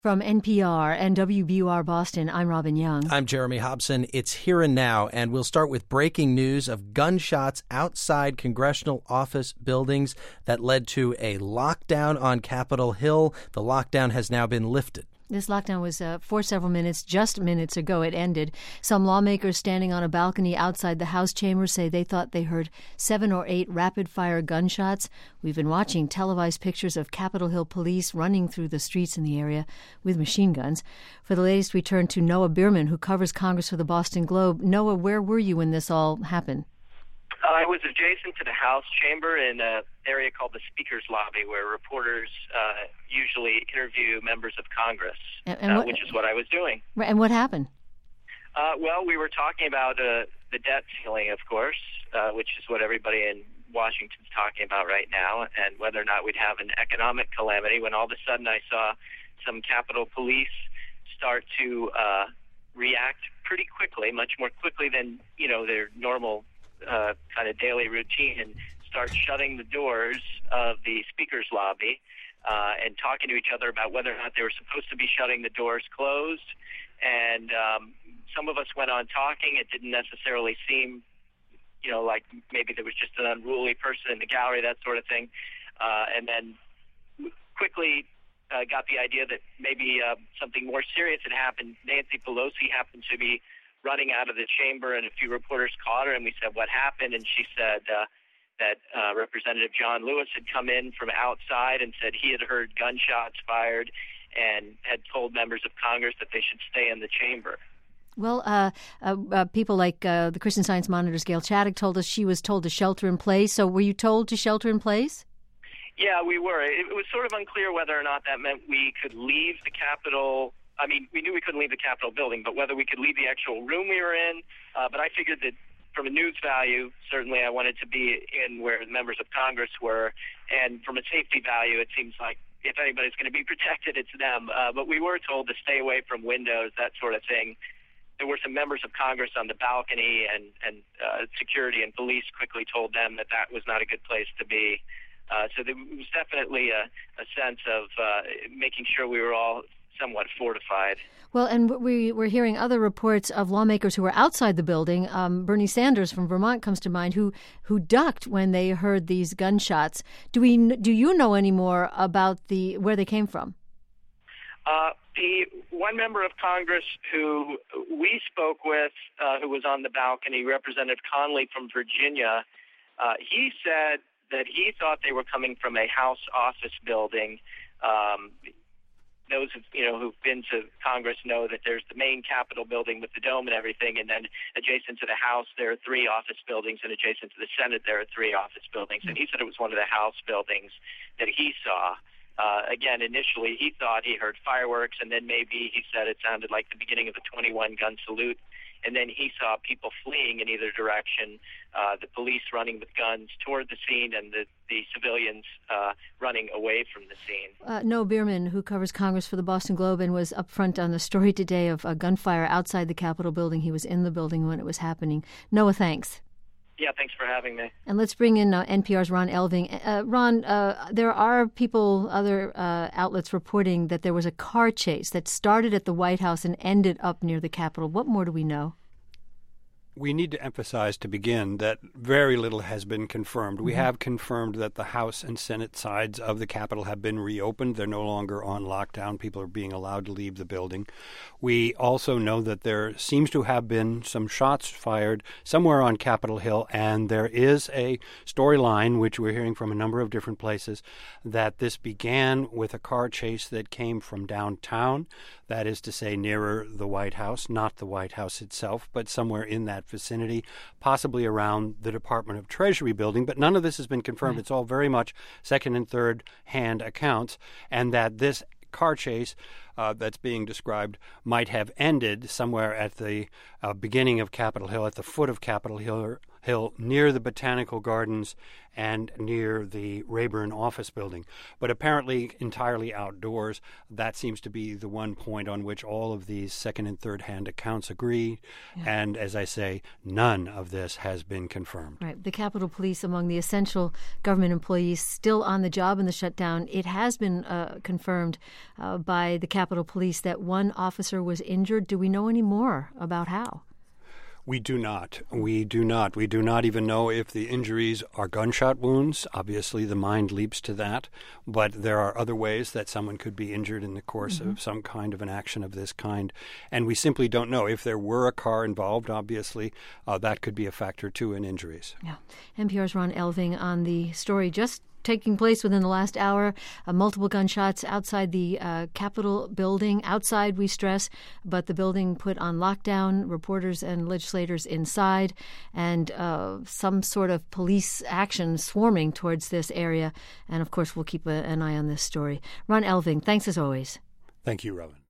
From NPR and WBUR Boston, I'm Robin Young. I'm Jeremy Hobson. It's Here and Now, and we'll start with breaking news of gunshots outside congressional office buildings that led to a lockdown on Capitol Hill. The lockdown has now been lifted. This lockdown was for several minutes. Just minutes ago it ended. Some lawmakers standing on a balcony outside the House chamber say they thought they heard 7 or 8 rapid-fire gunshots. We've been watching televised pictures of Capitol Hill police running through the streets in the area with machine guns. For the latest, we turn to Noah Bierman, who covers Congress for the Boston Globe. Noah, where were you when this all happened? I was adjacent to the House chamber in an area called the Speaker's Lobby, where reporters usually interview members of Congress, which is what I was doing. And what happened? Well, we were talking about the debt ceiling, of course, which is what everybody in Washington's talking about right now, and whether or not we'd have an economic calamity, when all of a sudden I saw some Capitol Police start to react pretty quickly, much more quickly than, their normal kind of daily routine, and start shutting the doors of the Speaker's Lobby and talking to each other about whether or not they were supposed to be shutting the doors closed. And some of us went on talking. It didn't necessarily seem, like maybe there was just an unruly person in the gallery, that sort of thing. And then quickly got the idea that maybe something more serious had happened. Nancy Pelosi happened to be running out of the chamber, and a few reporters caught her, and we said, what happened? And she said that Representative John Lewis had come in from outside and said he had heard gunshots fired and had told members of Congress that they should stay in the chamber. Well, people like the Christian Science Monitor's Gail Chaddock told us she was told to shelter in place. So were you told to shelter in place? Yeah, we were. It was sort of unclear whether or not that meant we could leave the Capitol. I mean, we knew we couldn't leave the Capitol building, but whether we could leave the actual room we were in. But I figured that from a news value, certainly I wanted to be in where the members of Congress were. And from a safety value, it seems like if anybody's going to be protected, it's them. But we were told to stay away from windows, that sort of thing. There were some members of Congress on the balcony, and security and police quickly told them that was not a good place to be. So there was definitely a sense of making sure we were all somewhat fortified. Well, and we're hearing other reports of lawmakers who were outside the building. Bernie Sanders from Vermont comes to mind, who ducked when they heard these gunshots. Do you know any more about where they came from? The one member of Congress who we spoke with, who was on the balcony, Representative Conley from Virginia, he said that he thought they were coming from a House office building. Those who've been to Congress know that there's the main Capitol building with the dome and everything, and then adjacent to the House there are 3 office buildings, and adjacent to the Senate there are 3 office buildings. And he said it was one of the House buildings that he saw. Again, initially he thought he heard fireworks, and then maybe he said it sounded like the beginning of a 21-gun salute. And then he saw people fleeing in either direction, the police running with guns toward the scene, and the civilians running away from the scene. Noah Bierman, who covers Congress for the Boston Globe and was up front on the story today of a gunfire outside the Capitol building. He was in the building when it was happening. Noah, thanks. Yeah, thanks for having me. And let's bring in NPR's Ron Elving. Ron, there are other outlets reporting that there was a car chase that started at the White House and ended up near the Capitol. What more do we know? We need to emphasize to begin that very little has been confirmed. We have confirmed that the House and Senate sides of the Capitol have been reopened. They're no longer on lockdown. People are being allowed to leave the building. We also know that there seems to have been some shots fired somewhere on Capitol Hill, and there is a storyline, which we're hearing from a number of different places, that this began with a car chase that came from downtown, that is to say nearer the White House, not the White House itself, but somewhere in that vicinity, possibly around the Department of Treasury building. But none of this has been confirmed. It's all very much second and third hand accounts, and that this car chase that's being described might have ended somewhere at the beginning of Capitol Hill, at the foot of Capitol Hill near the Botanical Gardens and near the Rayburn office building, but apparently entirely outdoors. That seems to be the one point on which all of these second and third hand accounts agree. Yeah. And as I say, none of this has been confirmed. Right. The Capitol Police, among the essential government employees still on the job in the shutdown, it has been confirmed by the Capitol Police that one officer was injured. Do we know any more about how? We do not. We do not even know if the injuries are gunshot wounds. Obviously, the mind leaps to that. But there are other ways that someone could be injured in the course of some kind of an action of this kind. And we simply don't know. If there were a car involved, obviously, that could be a factor, too, in injuries. Yeah. NPR's Ron Elving on the story just taking place within the last hour. Multiple gunshots outside the Capitol building. Outside, we stress, but the building put on lockdown, reporters and legislators inside, and some sort of police action swarming towards this area. And, of course, we'll keep an eye on this story. Ron Elving, thanks as always. Thank you, Robin.